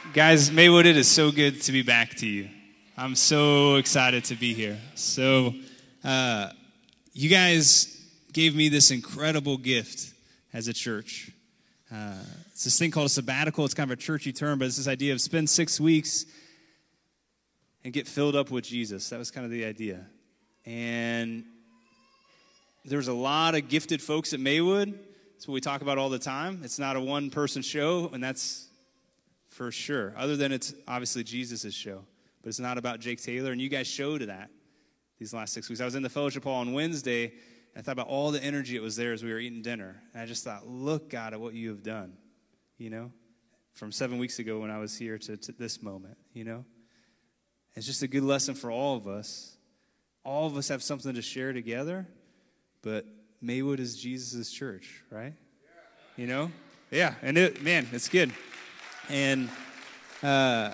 Guys, Maywood, it is so good to be back to you. I'm so excited to be here. So, you guys gave me this incredible gift as a church. It's this thing called a sabbatical. It's kind of a churchy term, but it's this idea of spend 6 weeks and get filled up with Jesus. That was kind of the idea. And there was a lot of gifted folks at Maywood. That's what we talk about all the time. It's not a one-person show, and that's for sure. Other than it's obviously Jesus' show. But it's not about Jake Taylor, and you guys showed that these last 6 weeks. I was in the fellowship hall on Wednesday, and I thought about all the energy that was there as we were eating dinner. And I just thought, look, God, at what you have done, you know, from 7 weeks ago when I was here to this moment, you know. It's just a good lesson for all of us. All of us have something to share together, but Maywood is Jesus' church, right? You know? Yeah, and it's good. And I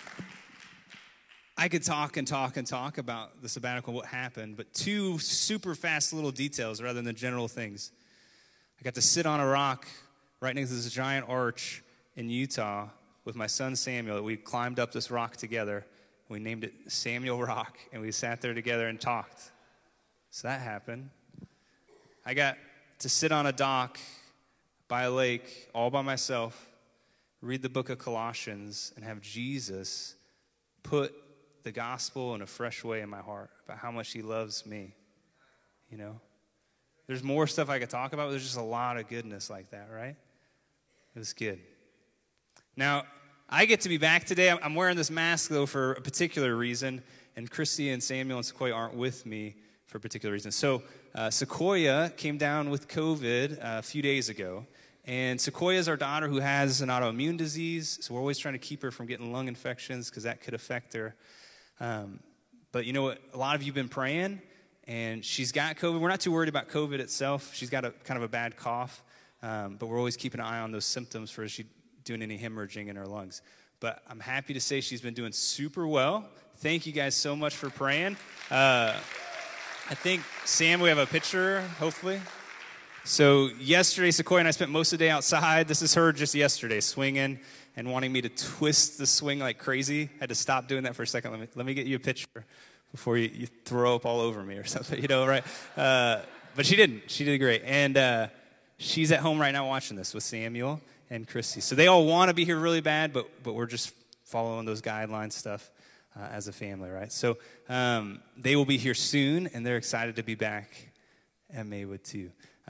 could talk about the sabbatical, what happened, but two super fast little details rather than general things. I got to sit on a rock right next to this giant arch in Utah with my son Samuel. We climbed up this rock together. We named it Samuel Rock, and we sat there together and talked. So that happened. I got to sit on a dock by a lake all by myself, read the book of Colossians, and have Jesus put the gospel in a fresh way in my heart about how much he loves me, you know. There's more stuff I could talk about, but there's just a lot of goodness like that, right? It was good. Now, I get to be back today. I'm wearing this mask, though, for a particular reason, and Christy and Samuel and Sequoia aren't with me for a particular reason. So Sequoia came down with COVID a few days ago, and Sequoia is our daughter who has an autoimmune disease, so we're always trying to keep her from getting lung infections because that could affect her. But you know what? A lot of you have been praying, and she's got COVID. We're not too worried about COVID itself. She's got a kind of a bad cough, but we're always keeping an eye on those symptoms for she doing any hemorrhaging in her lungs. But I'm happy to say she's been doing super well. Thank you guys so much for praying. I think, Sam, we have a picture, hopefully. So yesterday, Sequoia and I spent most of the day outside. This is her just yesterday, swinging and wanting me to twist the swing like crazy. I had to stop doing that for a second. Let me get you a picture before you throw up all over me or something, you know, right? But she didn't. She did great. And she's at home right now watching this with Samuel and Christy. So they all want to be here really bad, but we're just following those guidelines stuff as a family, right? So they will be here soon, and they're excited to be back at Maywood too.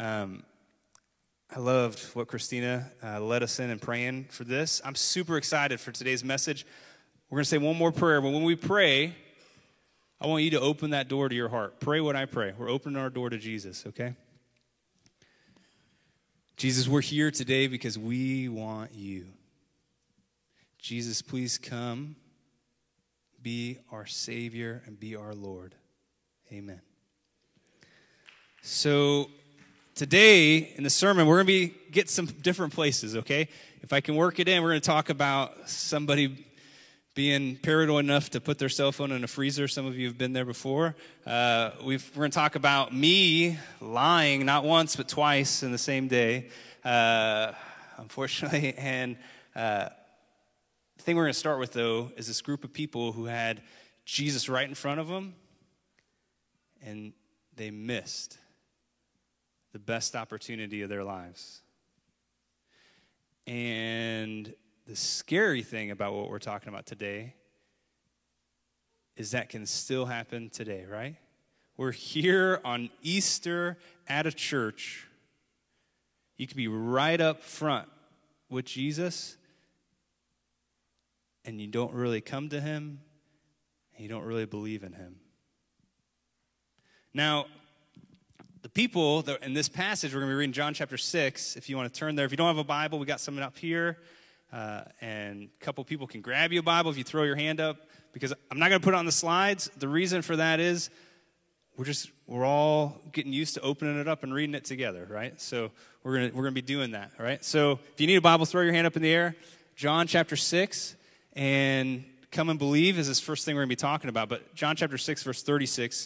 I loved what Christina led us in praying for this. I'm super excited for today's message. We're going to say one more prayer, but when we pray, I want you to open that door to your heart. Pray what I pray. We're opening our door to Jesus, okay? Jesus, we're here today because we want you. Jesus, please come, be our Savior, and be our Lord. Amen. So today in the sermon, we're going to get some different places, okay? If I can work it in, we're going to talk about somebody being paranoid enough to put their cell phone in a freezer. Some of you have been there before. We're going to talk about me lying not once but twice in the same day, unfortunately. And the thing we're going to start with, though, is this group of people who had Jesus right in front of them, and they missed the best opportunity of their lives. And the scary thing about what we're talking about today is that can still happen today, right? We're here on Easter at a church. You could be right up front with Jesus, and you don't really come to him, and you don't really believe in him. Now, the people that in this passage, we're going to be reading John chapter 6. If you want to turn there. If you don't have a Bible, we got something up here. And a couple people can grab you a Bible if you throw your hand up. Because I'm not going to put it on the slides. The reason for that is we're all getting used to opening it up and reading it together, right? So we're going to be doing that, all right? So if you need a Bible, throw your hand up in the air. John chapter 6. And come and believe is this first thing we're going to be talking about. But John chapter 6, verse 36.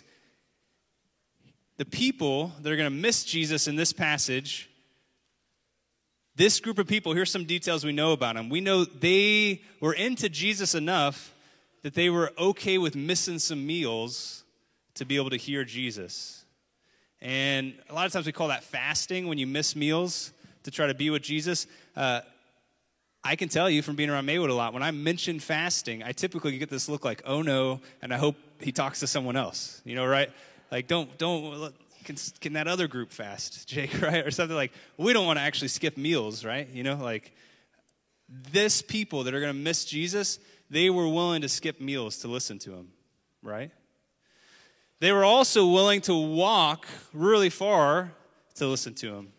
The people that are going to miss Jesus in this passage, This group of people, here's some details we know about them. We know they were into Jesus enough that they were okay with missing some meals to be able to hear Jesus. And a lot of times we call that fasting, when you miss meals to try to be with Jesus. I can tell you from being around Maywood a lot, when I mention fasting, I typically get this look like, oh no, and I hope he talks to someone else, right? Like, can that other group fast, Jake, right? Or something like, we don't want to actually skip meals, right? Like this people that are going to miss Jesus, they were willing to skip meals to listen to him, right? They were also willing to walk really far to listen to him.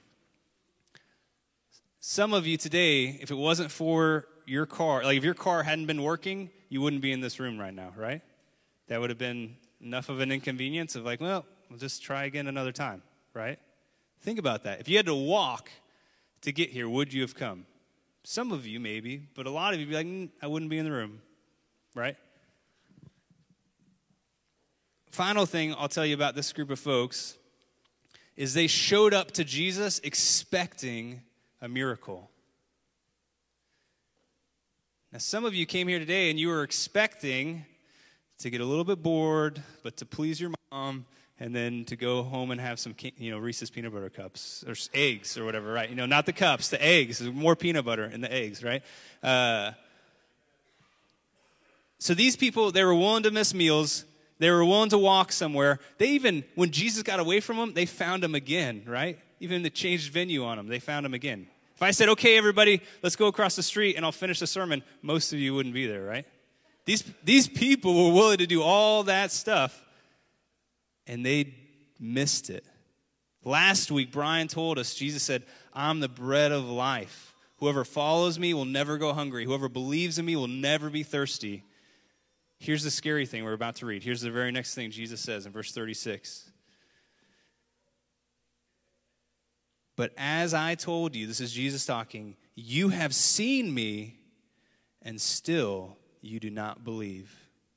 Some of you today, if it wasn't for your car, like if your car hadn't been working, you wouldn't be in this room right now, right? That would have been enough of an inconvenience of like, well, we'll just try again another time, right? Think about that. If you had to walk to get here, would you have come? Some of you maybe, but a lot of you would be like, I wouldn't be in the room, right? Final thing I'll tell you about this group of folks is they showed up to Jesus expecting a miracle. Now, some of you came here today and you were expecting to get a little bit bored, but to please your mom, and then to go home and have some, Reese's peanut butter cups, or eggs, or whatever, right? Not the cups, the eggs. There's more peanut butter in the eggs, right? So these people, they were willing to miss meals. They were willing to walk somewhere. They even, when Jesus got away from them, they found him again, right? Even they changed venue on him, they found him again. If I said, okay, everybody, let's go across the street and I'll finish the sermon, most of you wouldn't be there, right? These people were willing to do all that stuff, and they missed it. Last week, Brian told us, Jesus said, I'm the bread of life. Whoever follows me will never go hungry. Whoever believes in me will never be thirsty. Here's the scary thing we're about to read. Here's the very next thing Jesus says in verse 36. But as I told you, this is Jesus talking, you have seen me, and still you do not believe.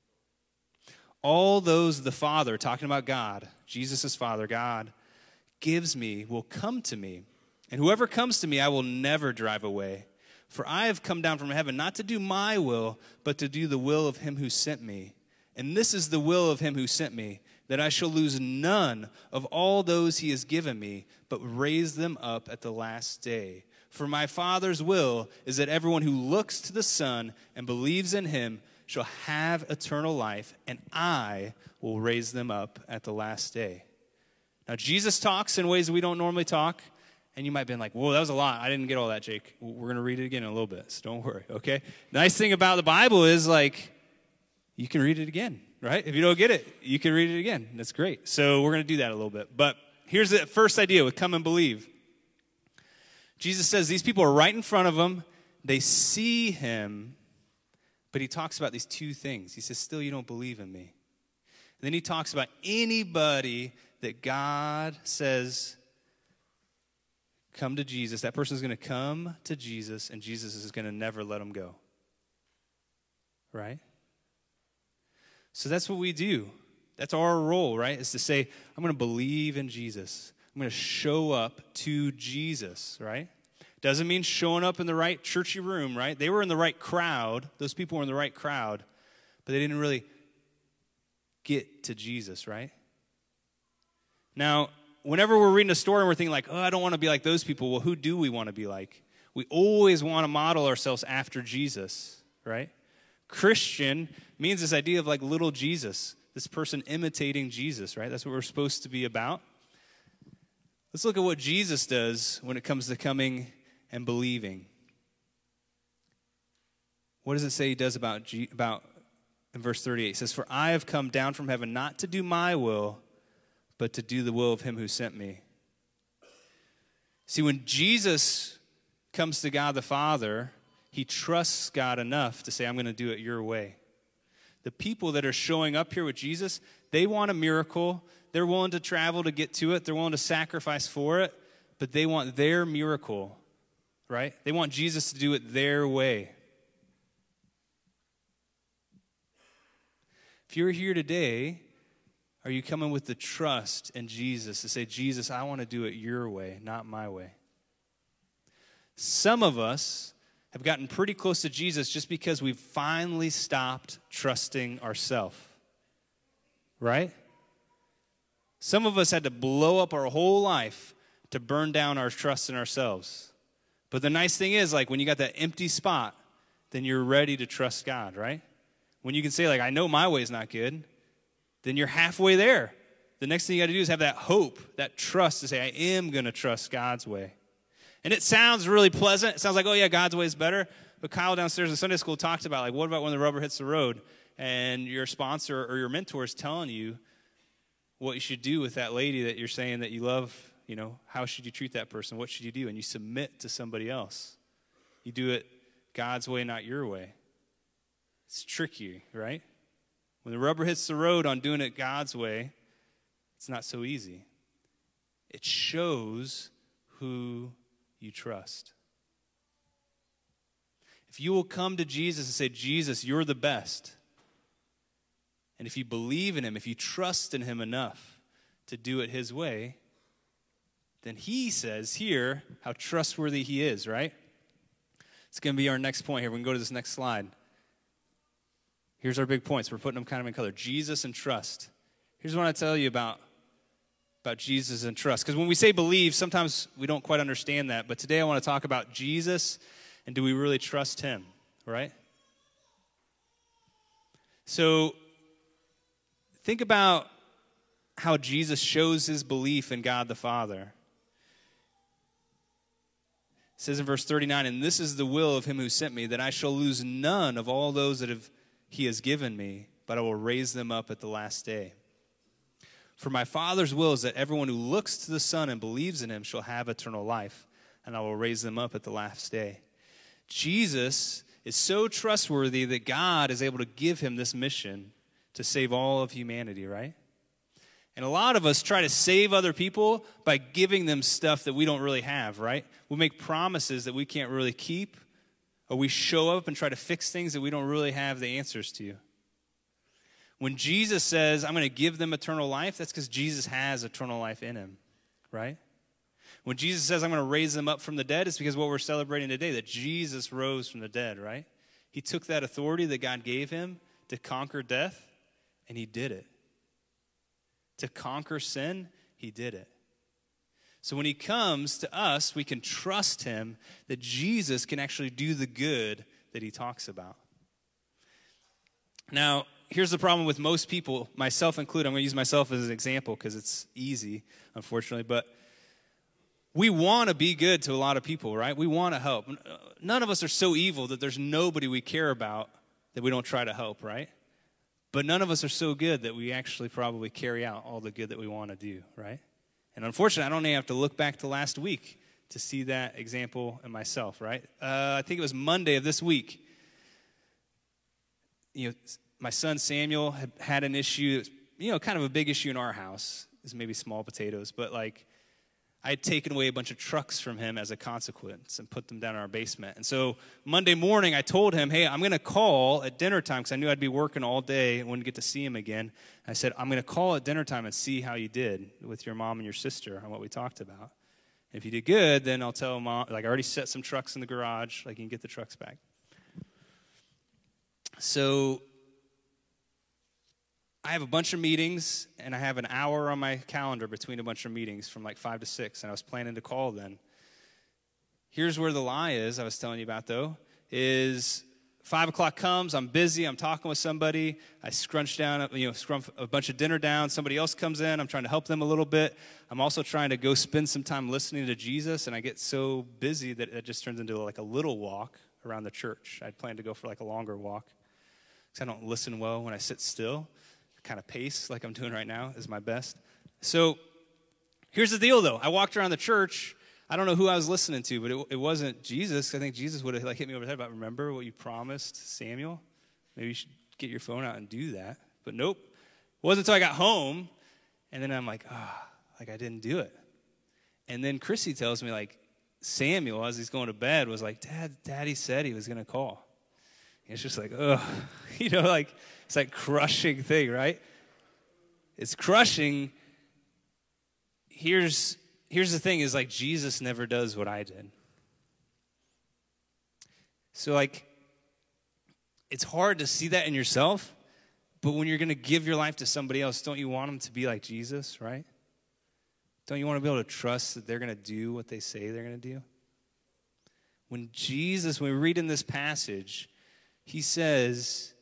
All those the Father, talking about God, Jesus' Father, God, gives me will come to me. And whoever comes to me, I will never drive away. For I have come down from heaven not to do my will, but to do the will of him who sent me. And this is the will of him who sent me, that I shall lose none of all those he has given me, but raise them up at the last day. For my Father's will is that everyone who looks to the Son and believes in him shall have eternal life, and I will raise them up at the last day. Now, Jesus talks in ways we don't normally talk, and you might have been like, whoa, that was a lot. I didn't get all that, Jake. We're going to read it again in a little bit, so don't worry, okay? Nice thing about the Bible is, you can read it again, right? If you don't get it, you can read it again. That's great. So we're going to do that a little bit. But here's the first idea with come and believe. Jesus says these people are right in front of him. They see him, but he talks about these two things. He says, still you don't believe in me. And then he talks about anybody that God says, come to Jesus. That person is going to come to Jesus, and Jesus is going to never let them go. Right? So that's what we do. That's our role, right? Is to say, I'm going to believe in Jesus. I'm going to show up to Jesus, right? Doesn't mean showing up in the right churchy room, right? They were in the right crowd. Those people were in the right crowd, but they didn't really get to Jesus, right? Now, whenever we're reading a story and we're thinking I don't want to be like those people, well, who do we want to be like? We always want to model ourselves after Jesus, right? Christian means this idea of little Jesus, this person imitating Jesus, right? That's what we're supposed to be about. Let's look at what Jesus does when it comes to coming and believing. What does it say he does about in verse 38? It says, for I have come down from heaven not to do my will, but to do the will of him who sent me. See, when Jesus comes to God the Father, he trusts God enough to say, I'm going to do it your way. The people that are showing up here with Jesus, they want a miracle. They're willing to travel to get to it. They're willing to sacrifice for it, but they want their miracle, right? They want Jesus to do it their way. If you're here today, are you coming with the trust in Jesus to say, Jesus, I want to do it your way, not my way? Some of us have gotten pretty close to Jesus just because we've finally stopped trusting ourselves. Right? Some of us had to blow up our whole life to burn down our trust in ourselves. But the nice thing is, like, when you got that empty spot, then you're ready to trust God, right? When you can say, like, I know my way is not good, then you're halfway there. The next thing you got to do is have that hope, that trust to say, I am going to trust God's way. And it sounds really pleasant. It sounds like, oh, yeah, God's way is better. But Kyle downstairs in Sunday school talked about, like, what about when the rubber hits the road and your sponsor or your mentor is telling you what you should do with that lady that you're saying that you love? You know, how should you treat that person? What should you do? And you submit to somebody else. You do it God's way, not your way. It's tricky, right? When the rubber hits the road on doing it God's way, it's not so easy. It shows who you trust. If you will come to Jesus and say, Jesus, you're the best, and if you believe in him, if you trust in him enough to do it his way, then he says here how trustworthy he is, right? It's going to be our next point here. We can go to this next slide. Here's our big points. We're putting them kind of in color. Jesus and trust. Here's what I tell you about Jesus and trust. Because when we say believe, sometimes we don't quite understand that. But today I want to talk about Jesus and do we really trust him, right? So think about how Jesus shows his belief in God the Father. It says in verse 39, and this is the will of him who sent me, that I shall lose none of all those that he has given me, but I will raise them up at the last day. For my Father's will is that everyone who looks to the Son and believes in him shall have eternal life, and I will raise them up at the last day. Jesus is so trustworthy that God is able to give him this mission to save all of humanity, right? And a lot of us try to save other people by giving them stuff that we don't really have, right? We make promises that we can't really keep, or we show up and try to fix things that we don't really have the answers to. When Jesus says, I'm going to give them eternal life, that's because Jesus has eternal life in him, right? When Jesus says, I'm going to raise them up from the dead, it's because what we're celebrating today, that Jesus rose from the dead, right? He took that authority that God gave him to conquer death, and he did it. To conquer sin, he did it. So when he comes to us, we can trust him that Jesus can actually do the good that he talks about. Now, here's the problem with most people, myself included. I'm going to use myself as an example because it's easy, unfortunately. But we want to be good to a lot of people, right? We want to help. None of us are so evil that there's nobody we care about that we don't try to help, right? But none of us are so good that we actually probably carry out all the good that we want to do, right? And unfortunately, I don't even have to look back to last week to see that example in myself, right? I think it was Monday of this week. You know, my son Samuel had an issue, kind of a big issue in our house. It's maybe small potatoes, but like I had taken away a bunch of trucks from him as a consequence and put them down in our basement. And so Monday morning, I told him, hey, I'm going to call at dinner time because I knew I'd be working all day and wouldn't get to see him again. I said, I'm going to call at dinner time and see how you did with your mom and your sister on what we talked about. If you did good, then I'll tell Mom, like I already set some trucks in the garage, like you can get the trucks back. So I have a bunch of meetings, and I have an hour on my calendar between a bunch of meetings from like 5 to 6, and I was planning to call then. Here's where the lie is I was telling you about, though, is 5 o'clock comes, I'm busy, I'm talking with somebody, I scrunch a bunch of dinner down, somebody else comes in, I'm trying to help them a little bit. I'm also trying to go spend some time listening to Jesus, and I get so busy that it just turns into like a little walk around the church. I'd planned to go for like a longer walk because I don't listen well when I sit still. Kind of pace like I'm doing right now is my best. So here's the deal, though. I walked around the church. I don't know who I was listening to, but it wasn't Jesus. I think Jesus would have like hit me over the head about, remember what you promised Samuel? Maybe you should get your phone out and do that. But nope. It wasn't until I got home, and then I'm like, like I didn't do it. And then Chrissy tells me, like, Samuel, as he's going to bed, was like, Daddy said he was going to call. And it's just like, like, it's that crushing thing, right? It's crushing. Here's the thing is like Jesus never does what I did. So, like, it's hard to see that in yourself, but when you're going to give your life to somebody else, don't you want them to be like Jesus, right? Don't you want to be able to trust that they're going to do what they say they're going to do? When we read in this passage, he says,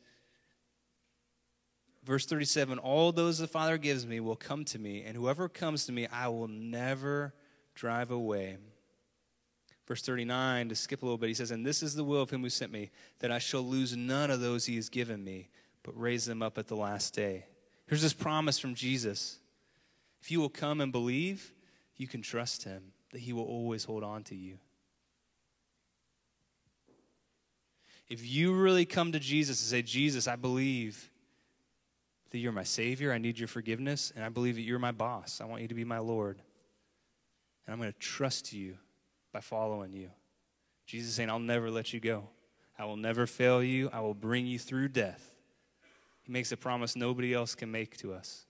verse 37, all those the Father gives me will come to me, and whoever comes to me, I will never drive away. Verse 39, to skip a little bit, he says, and this is the will of him who sent me, that I shall lose none of those he has given me, but raise them up at the last day. Here's this promise from Jesus. If you will come and believe, you can trust him, that he will always hold on to you. If you really come to Jesus and say, Jesus, I believe that you're my Savior, I need your forgiveness, and I believe that you're my boss. I want you to be my Lord. And I'm going to trust you by following you. Jesus is saying, I'll never let you go. I will never fail you. I will bring you through death. He makes a promise nobody else can make to us.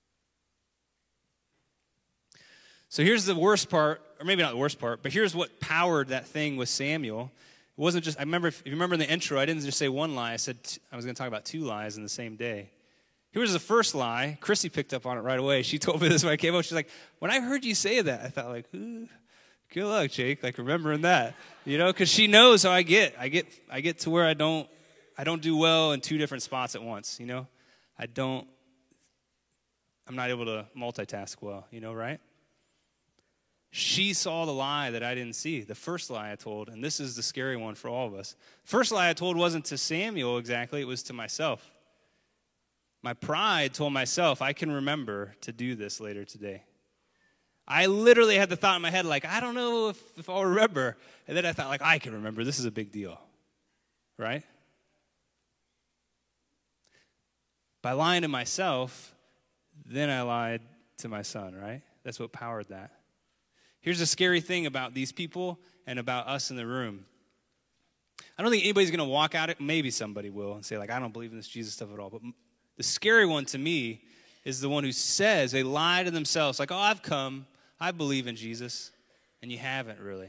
So here's the worst part, or maybe not the worst part, but here's what powered that thing with Samuel. It wasn't just, if you remember in the intro, I didn't just say one lie. I said I was going to talk about 2 lies in the same day. Here was the first lie. Chrissy picked up on it right away. She told me this when I came out. She's like, when I heard you say that, I thought like, ooh, good luck, Jake, like remembering that. Because she knows how I get. I get to where I don't do well in 2 different spots at once, I'm not able to multitask well, right? She saw the lie that I didn't see, the first lie I told, and this is the scary one for all of us. First lie I told wasn't to Samuel exactly, it was to myself. My pride told myself, I can remember to do this later today. I literally had the thought in my head, like, I don't know if I'll remember. And then I thought, like, I can remember, this is a big deal, right? By lying to myself, then I lied to my son, right? That's what powered that. Here's the scary thing about these people and about us in the room. I don't think anybody's going to walk out, maybe somebody will, and say, like, I don't believe in this Jesus stuff at all. But the scary one to me is the one who says they lie to themselves, like, oh, I've come, I believe in Jesus, and you haven't really.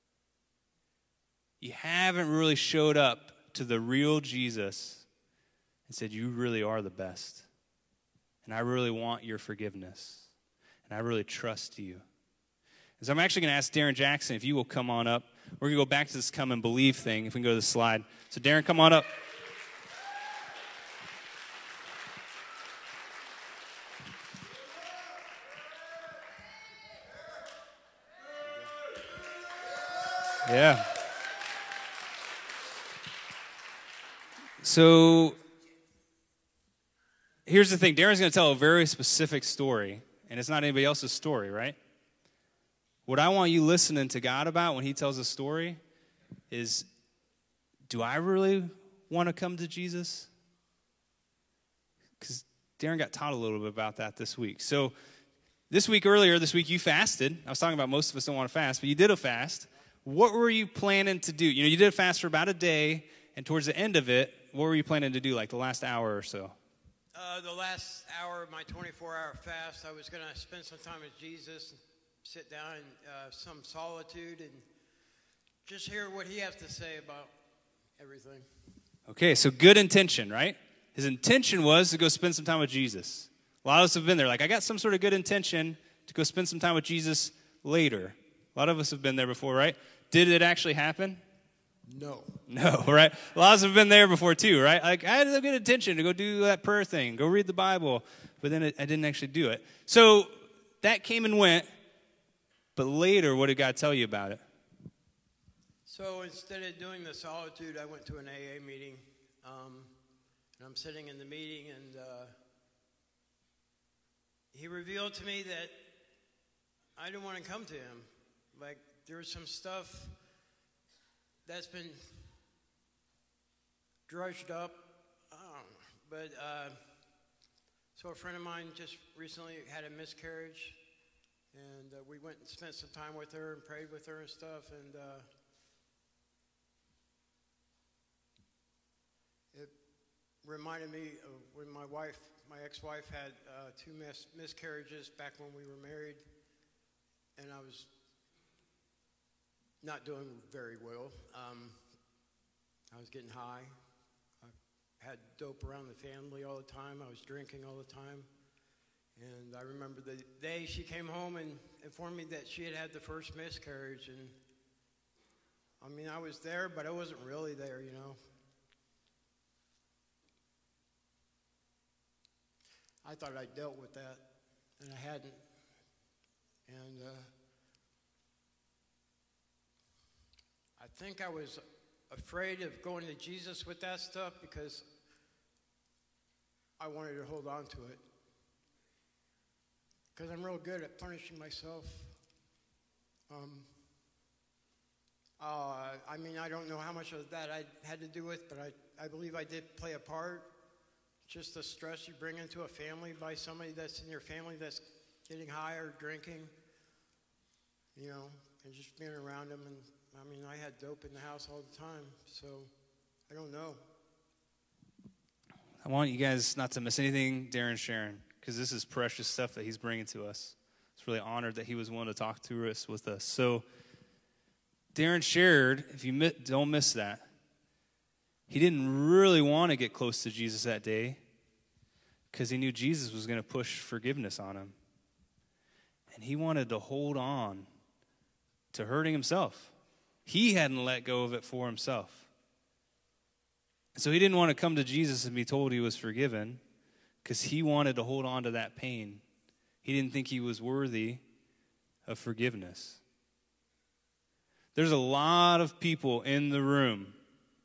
You haven't really showed up to the real Jesus and said, you really are the best, and I really want your forgiveness, and I really trust you. So I'm actually going to ask Darren Jackson if you will come on up. We're going to go back to this come and believe thing, if we can go to the slide. So Darren, come on up. Yeah. So here's the thing. Darren's going to tell a very specific story, and it's not anybody else's story, right? What I want you listening to God about when he tells a story is, do I really want to come to Jesus? Because Darren got taught a little bit about that this week. So earlier this week, you fasted. I was talking about most of us don't want to fast, but you did a fast. What were you planning to do? You did a fast for about a day, and towards the end of it, what were you planning to do, like the last hour or so? The last hour of my 24-hour fast, I was going to spend some time with Jesus, sit down in some solitude, and just hear what he has to say about everything. Okay, so good intention, right? His intention was to go spend some time with Jesus. A lot of us have been there, like, I got some sort of good intention to go spend some time with Jesus later. A lot of us have been there before, right? Did it actually happen? No, right? A lot of us have been there before too, right? Like, I had a good intention to go do that prayer thing, go read the Bible, but then I didn't actually do it. So that came and went, but later, what did God tell you about it? So instead of doing the solitude, I went to an AA meeting, and I'm sitting in the meeting, and he revealed to me that I didn't want to come to him. Like, there was some stuff that's been drudged up, but so a friend of mine just recently had a miscarriage, and we went and spent some time with her and prayed with her and stuff, and it reminded me of when my ex-wife had 2 miscarriages back when we were married, and I was not doing very well. I was getting high. I had dope around the family all the time. I was drinking all the time. And I remember the day she came home and informed me that she had had the first miscarriage. And I mean, I was there, but I wasn't really there, you know. I thought I dealt with that, and I hadn't. And I think I was afraid of going to Jesus with that stuff because I wanted to hold on to it. Because I'm real good at punishing myself. I mean, I don't know how much of that I had to do with, but I believe I did play a part. Just the stress you bring into a family by somebody that's in your family that's getting high or drinking, you know, and just being around them. And I mean, I had dope in the house all the time, so I don't know. I want you guys not to miss anything Darren's sharing, because this is precious stuff that he's bringing to us. It's really honored that he was willing to talk through us with us. So Darren shared, if you don't miss that, he didn't really want to get close to Jesus that day because he knew Jesus was going to push forgiveness on him. And he wanted to hold on to hurting himself. He hadn't let go of it for himself. So he didn't want to come to Jesus and be told he was forgiven because he wanted to hold on to that pain. He didn't think he was worthy of forgiveness. There's a lot of people in the room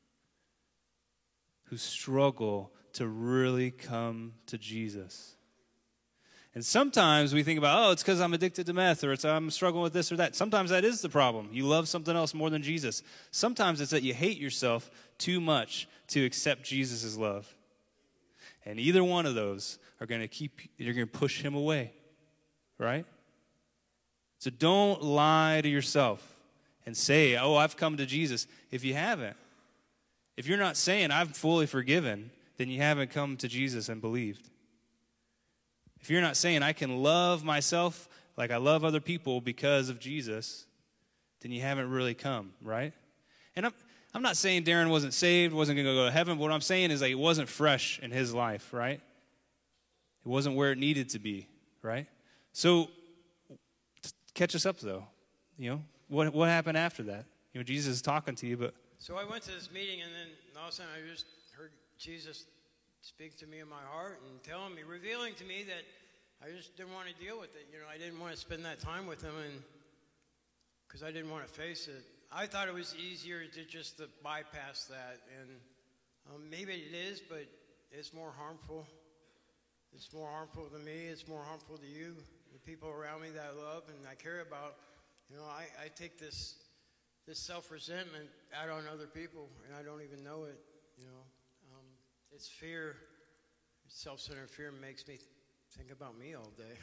who struggle to really come to Jesus. And sometimes we think about, it's because I'm addicted to meth, or I'm struggling with this or that. Sometimes that is the problem. You love something else more than Jesus. Sometimes it's that you hate yourself too much to accept Jesus' love. And either one of those are going to you're going to push him away, right? So don't lie to yourself and say, I've come to Jesus, if you haven't. If you're not saying, I'm fully forgiven, then you haven't come to Jesus and believed. If you're not saying, I can love myself like I love other people because of Jesus, then you haven't really come, right? And I'm not saying Darren wasn't saved, wasn't going to go to heaven, but what I'm saying is, like, it wasn't fresh in his life, right? It wasn't where it needed to be, right? So catch us up, though. You know, what happened after that? You know, Jesus is talking to you, but... So I went to this meeting, and then all of a sudden I just heard Jesus speak to me in my heart and telling me, revealing to me that I just didn't want to deal with it. You know, I didn't want to spend that time with him, and because I didn't want to face it. I thought it was easier to just to bypass that, and maybe it is, but it's more harmful. It's more harmful to me. It's more harmful to you, the people around me that I love and I care about. You know, I take this self-resentment out on other people, and I don't even know it, you know. It's fear. Self-centered fear makes me think about me all day.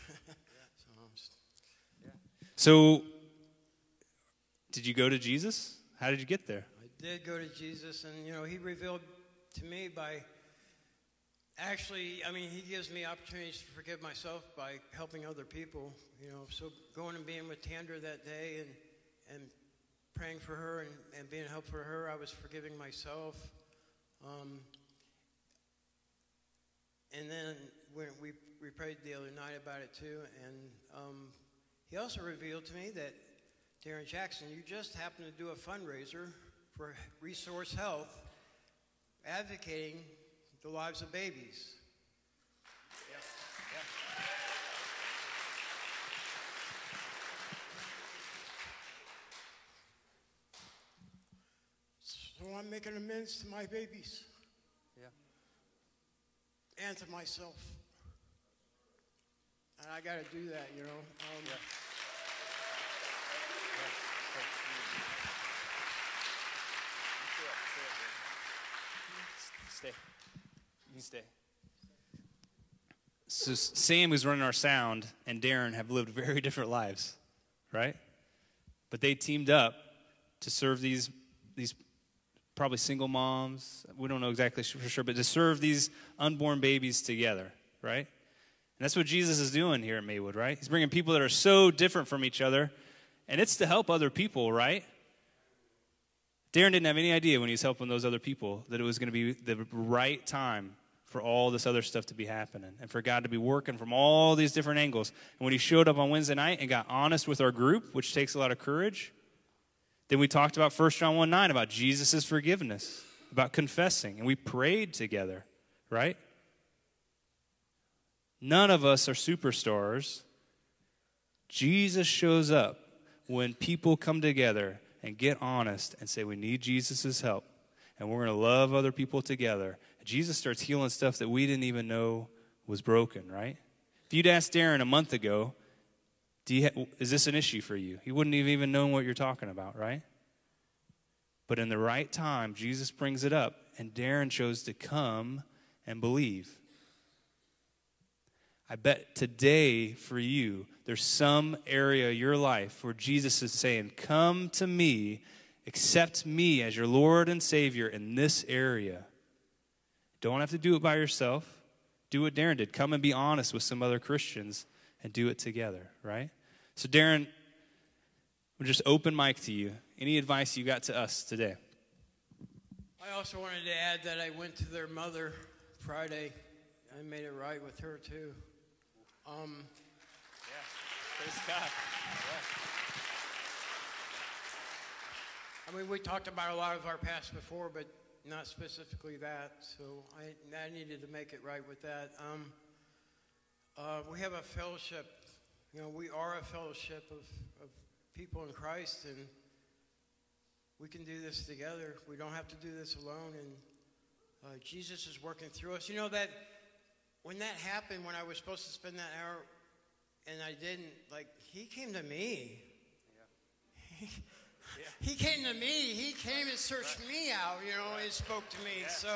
So, did you go to Jesus? How did you get there? I did go to Jesus, and, you know, he revealed to me by he gives me opportunities to forgive myself by helping other people, you know. So going and being with Tandra that day and praying for her and being a help for her, I was forgiving myself. And then when we prayed the other night about it too, and he also revealed to me that, Darren Jackson, you just happened to do a fundraiser for Resource Health, advocating the lives of babies. So I'm making amends to my babies. Yeah. And to myself. And I got to do that, you know. Stay. You can stay. So Sam, who's running our sound, and Darren have lived very different lives, right? But they teamed up to serve these probably single moms. We don't know exactly for sure, but to serve these unborn babies together, right? And that's what Jesus is doing here at Maywood, right? He's bringing people that are so different from each other, and it's to help other people, right? Darren didn't have any idea when he was helping those other people that it was going to be the right time for all this other stuff to be happening and for God to be working from all these different angles. And when he showed up on Wednesday night and got honest with our group, which takes a lot of courage, then we talked about 1 John 1:9, about Jesus' forgiveness, about confessing, and we prayed together, right? None of us are superstars. Jesus shows up when people come together and get honest and say we need Jesus' help, and we're going to love other people together. Jesus starts healing stuff that we didn't even know was broken, right? If you'd asked Darren a month ago, is this an issue for you? He wouldn't have even known what you're talking about, right? But in the right time, Jesus brings it up, and Darren chose to come and believe. I bet today for you, there's some area of your life where Jesus is saying, come to me, accept me as your Lord and Savior in this area. Don't have to do it by yourself. Do what Darren did. Come and be honest with some other Christians and do it together, right? So Darren, we'll just open mic to you. Any advice you got to us today? I also wanted to add that I went to their mother Friday. I made it right with her too. Praise God. I mean, we talked about a lot of our past before, but not specifically that, so I needed to make it right with that. We have a fellowship. You know, we are a fellowship of people in Christ, and we can do this together. We don't have to do this alone, and Jesus is working through us. You know that when that happened, when I was supposed to spend that hour, and I didn't, like, he came to me. Yeah. He came to me. He came and searched me out, you know, and spoke to me. Yeah. So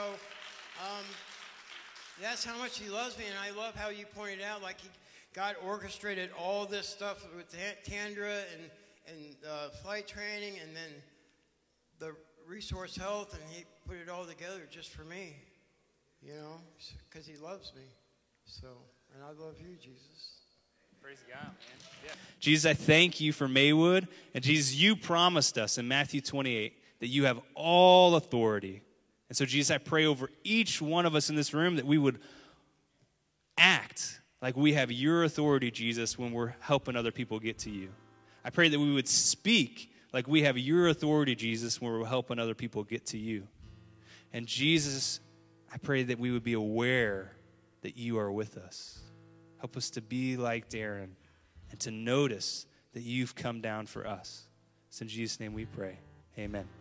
that's how much he loves me. And I love how you pointed out, like, God orchestrated all this stuff with Tandra and flight training and then the resource health, and he put it all together just for me, you know, because he loves me. So, and I love you, Jesus. Praise God, man. Yeah. Jesus, I thank you for Maywood. And Jesus, you promised us in Matthew 28 that you have all authority. And so, Jesus, I pray over each one of us in this room that we would act like we have your authority, Jesus, when we're helping other people get to you. I pray that we would speak like we have your authority, Jesus, when we're helping other people get to you. And Jesus, I pray that we would be aware that you are with us. Help us to be like Darren and to notice that you've come down for us. It's in Jesus' name we pray. Amen.